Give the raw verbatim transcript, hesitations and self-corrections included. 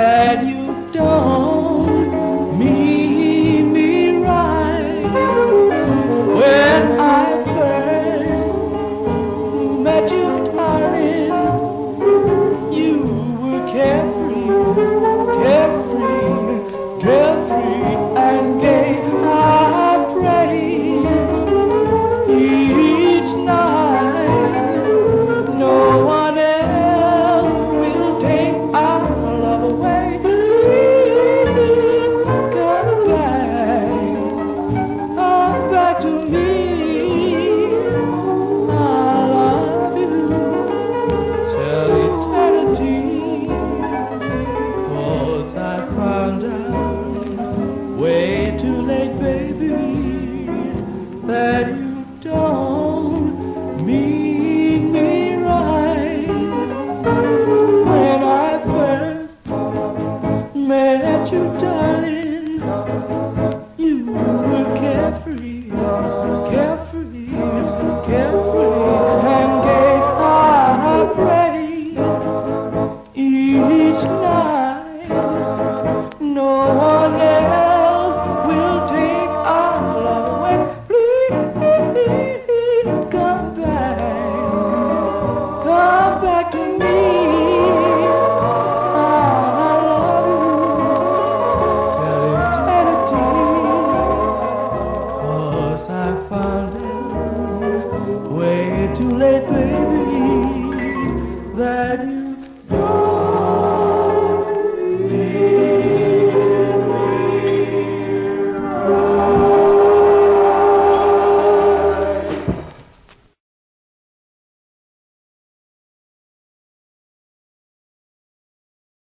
that you don't meet me right. When I first met you, darling, you were carefree, carefree, carefree and gay. I pray each night no one else will take our love away. Please come back, come back to me. I love you till eternity, 'cause I found out way too late, baby, that you don't mean me right. When I first met you, darling, you were carefree, carefree, carefree and gay. I pray each night no one